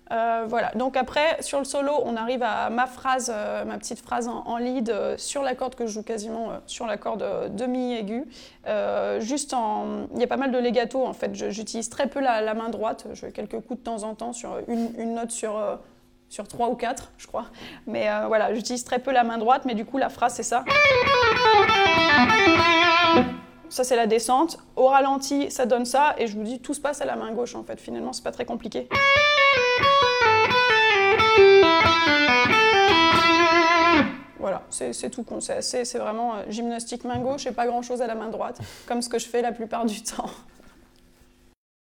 Voilà, donc après, sur le solo, on arrive à ma petite phrase en lead sur la corde que je joue quasiment sur la corde demi-aiguë. Il y a pas mal de legato en fait, j'utilise très peu la main droite, je fais quelques coups de temps en temps sur une note sur 3 ou 4, je crois. Mais voilà, j'utilise très peu la main droite, mais du coup, la phrase, c'est ça. Ça, c'est la descente. Au ralenti, ça donne ça, et je vous dis, tout se passe à la main gauche en fait, finalement, c'est pas très compliqué. Voilà, c'est tout con, c'est vraiment gymnastique main gauche et pas grand chose à la main droite, comme ce que je fais la plupart du temps.